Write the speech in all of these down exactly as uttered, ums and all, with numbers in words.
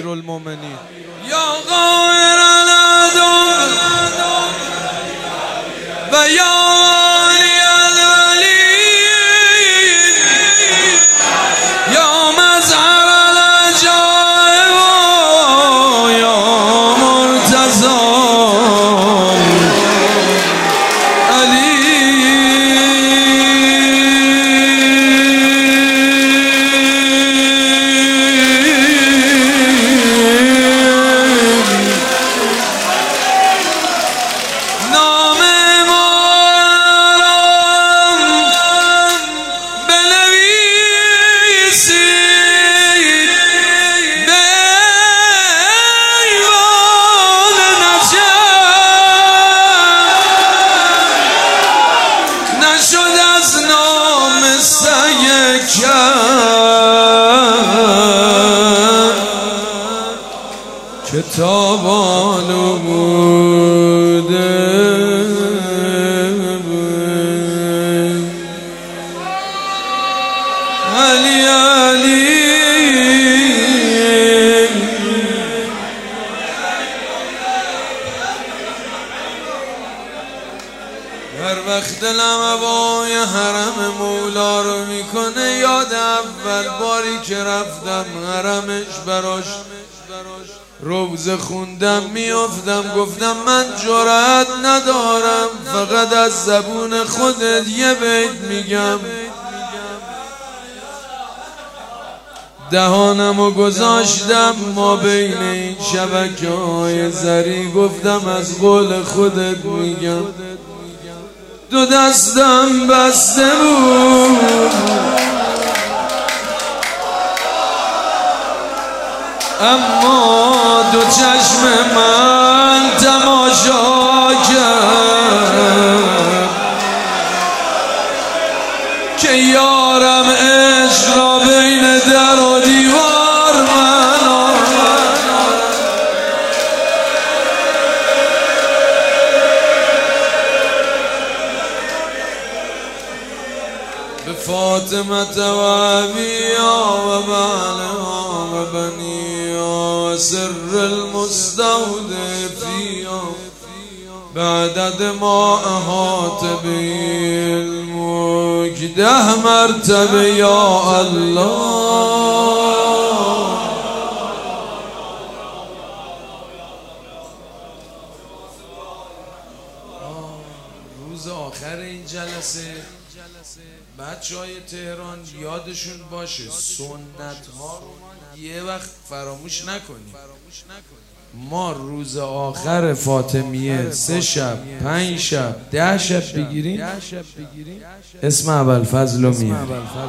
امیرالمومنین. یا قاهر العدو و یا علی العلی یا مظهر العجائب یا مرتضی کتابانو بوده علی علی هر وقت دلم هوای حرم مولا رو میکنه یاد اول باری که رفتم حرمش براش روزه خوندم میافتم گفتم من جرأت ندارم فقط از زبون خودت یه بیت میگم. دهانمو گذاشتم ما بین این شبکه های زری گفتم از قول خودت میگم. دو دستم بسته بود اما دو چشم من تماشا کرد که یارم عشق را بین در و دیوار من به فاطمه و ابیها و بعلها و بنیها سر المستودع فیها بعدد ما احاط به علمک ده مرتبه یا الله. روز آخر این جلسه بچه های تهران یادشون باشه سنت ها یه وقت فراموش نکنیم. ما روز آخر فاطمیه سه شب پنج شب ده شب بگیریم اسم ابوالفضل رو میاریم.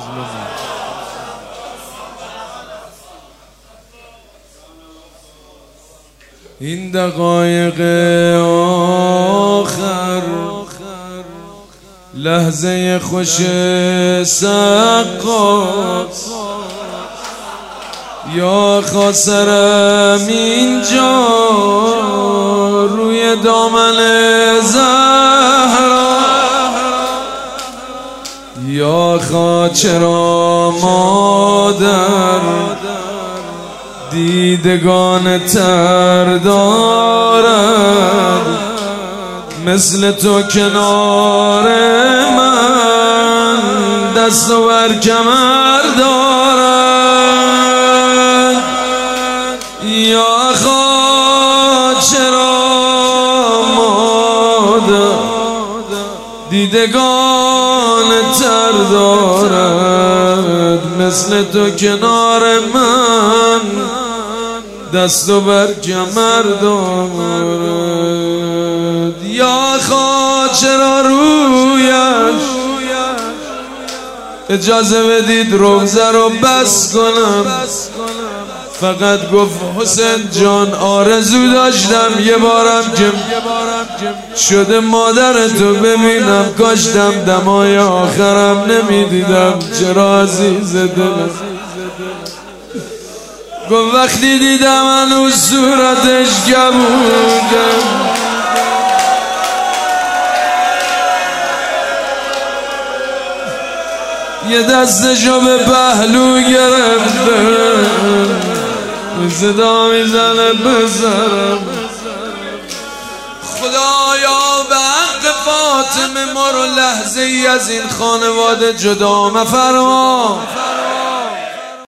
این دقایق آخر لحظه خوش سقاط یا خاسرم اینجا روی دامن زهرا یا خاچرا مادر دیدگان تر دارد مثل تو کنار من دست و بر کمر دارد یا خاچرا مادر دیدگان تر دارد مثل تو کنار من دست و بر کمر دارد یا خاچرا رویش اجازه بدید روزه رو بس کنم. فقط گفت حسین جان آرزو داشتم یه بارم که شده مادرتو ببینم کاشتم دمای آخرم نمیدیدم چرا عزیز دلم. گفت وقتی دیدم هنوز صورتش گبودم یه دستشو به پهلو گرفته صدا میزنه بزرم خدایا به حق فاطمه ما رو لحظه ای از این خانواده جدا مفرما.